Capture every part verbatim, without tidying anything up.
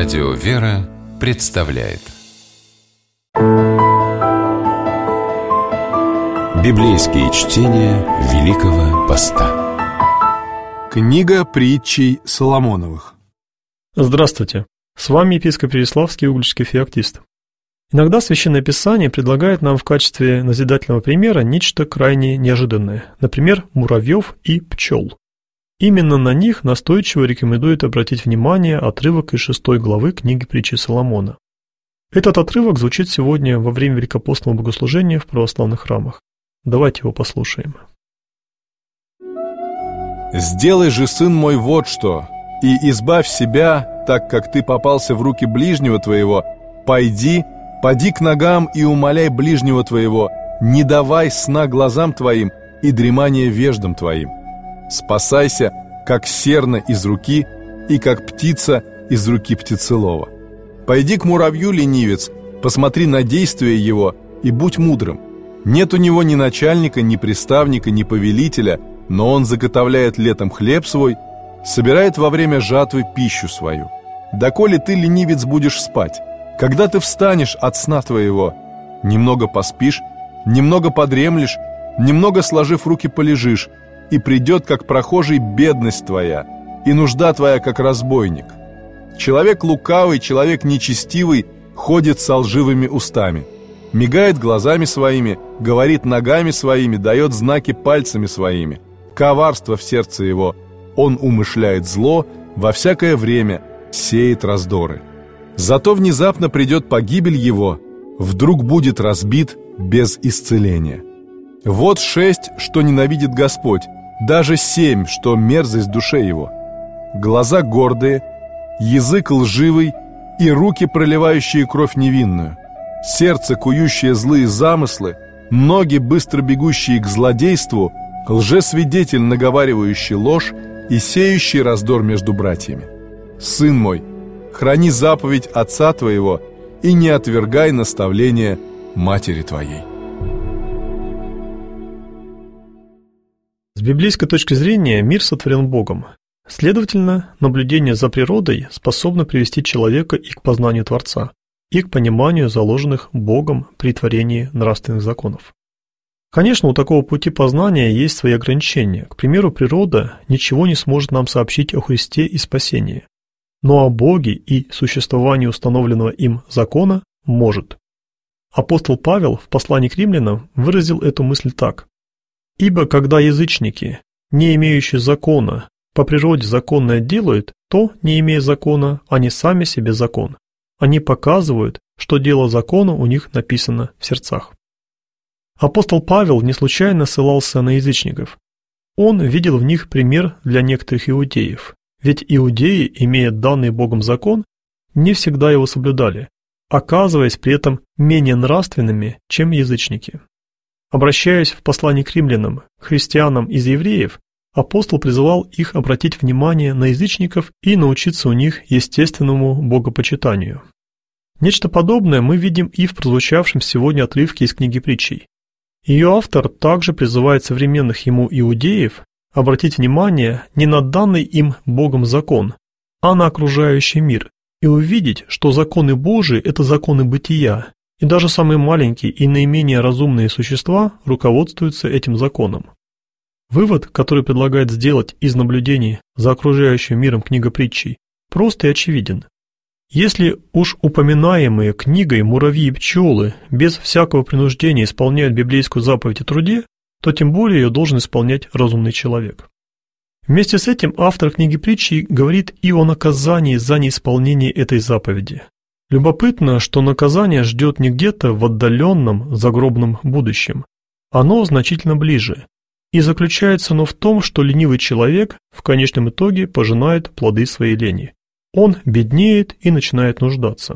Радио «Вера» представляет Библейские чтения Великого Поста. Книга притчей Соломоновых. Здравствуйте, с вами епископ Переславский угличский феоктист. Иногда Священное Писание предлагает нам в качестве назидательного примера нечто крайне неожиданное, например, муравьев и пчел. Именно на них настойчиво рекомендует обратить внимание отрывок из шестой главы книги притчи Соломона. Этот отрывок звучит сегодня во время великопостного богослужения в православных храмах. Давайте его послушаем. «Сделай же, сын мой, вот что, и избавь себя, так как ты попался в руки ближнего твоего, пойди, поди к ногам и умоляй ближнего твоего, не давай сна глазам твоим и дремания веждам твоим. Спасайся, как серна из руки и как птица из руки птицелова. Пойди к муравью, ленивец, посмотри на действие его и будь мудрым. Нет у него ни начальника, ни приставника, ни повелителя, но он заготовляет летом хлеб свой, собирает во время жатвы пищу свою. Доколе ты, ленивец, будешь спать? Когда ты встанешь от сна твоего? Немного поспишь, немного подремлешь, немного сложив руки полежишь, и придет, как прохожий, бедность твоя, и нужда твоя, как разбойник. Человек лукавый, человек нечестивый ходит со лживыми устами, мигает глазами своими, говорит ногами своими, дает знаки пальцами своими. Коварство в сердце его, он умышляет зло, во всякое время сеет раздоры. Зато внезапно придет погибель его, вдруг будет разбит без исцеления. Вот шесть, что ненавидит Господь, даже семь, что мерзость душе его. Глаза гордые, язык лживый и руки, проливающие кровь невинную, сердце, кующее злые замыслы, ноги, быстро бегущие к злодейству, лжесвидетель, наговаривающий ложь и сеющий раздор между братьями. Сын мой, храни заповедь отца твоего и не отвергай наставления матери твоей». С библейской точки зрения мир сотворен Богом. Следовательно, наблюдение за природой способно привести человека и к познанию Творца, и к пониманию заложенных Богом при творении нравственных законов. Конечно, у такого пути познания есть свои ограничения. К примеру, природа ничего не сможет нам сообщить о Христе и спасении. Но о Боге и существовании установленного им закона может. Апостол Павел в послании к римлянам выразил эту мысль так: «Ибо когда язычники, не имеющие закона, по природе законное делают, то, не имея закона, они сами себе закон. Они показывают, что дело закона у них написано в сердцах». Апостол Павел не случайно ссылался на язычников. Он видел в них пример для некоторых иудеев, ведь иудеи, имея данный Богом закон, не всегда его соблюдали, оказываясь при этом менее нравственными, чем язычники. Обращаясь в послании к римлянам, христианам из евреев, апостол призывал их обратить внимание на язычников и научиться у них естественному богопочитанию. Нечто подобное мы видим и в прозвучавшем сегодня отрывке из книги притчей. Ее автор также призывает современных ему иудеев обратить внимание не на данный им Богом закон, а на окружающий мир, и увидеть, что законы Божии – это законы бытия, и даже самые маленькие и наименее разумные существа руководствуются этим законом. Вывод, который предлагает сделать из наблюдений за окружающим миром книга притчей, прост и очевиден. Если уж упоминаемые книгой муравьи и пчелы без всякого принуждения исполняют библейскую заповедь о труде, то тем более ее должен исполнять разумный человек. Вместе с этим автор книги притчей говорит и о наказании за неисполнение этой заповеди. Любопытно, что наказание ждет не где-то в отдаленном загробном будущем. Оно значительно ближе. И заключается оно в том, что ленивый человек в конечном итоге пожинает плоды своей лени. Он беднеет и начинает нуждаться.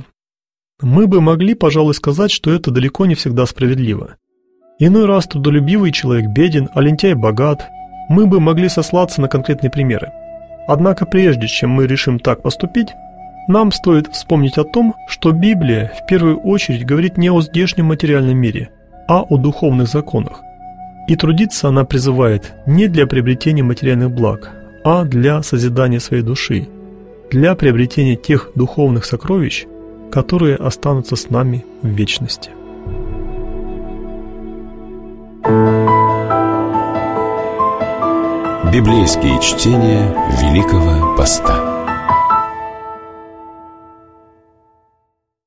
Мы бы могли, пожалуй, сказать, что это далеко не всегда справедливо. Иной раз трудолюбивый человек беден, а лентяй богат. Мы бы могли сослаться на конкретные примеры. Однако прежде чем мы решим так поступить, нам стоит вспомнить о том, что Библия в первую очередь говорит не о здешнем материальном мире, а о духовных законах. И трудиться она призывает не для приобретения материальных благ, а для созидания своей души. для приобретения тех духовных сокровищ, которые останутся с нами в вечности. Библейские чтения Великого Поста.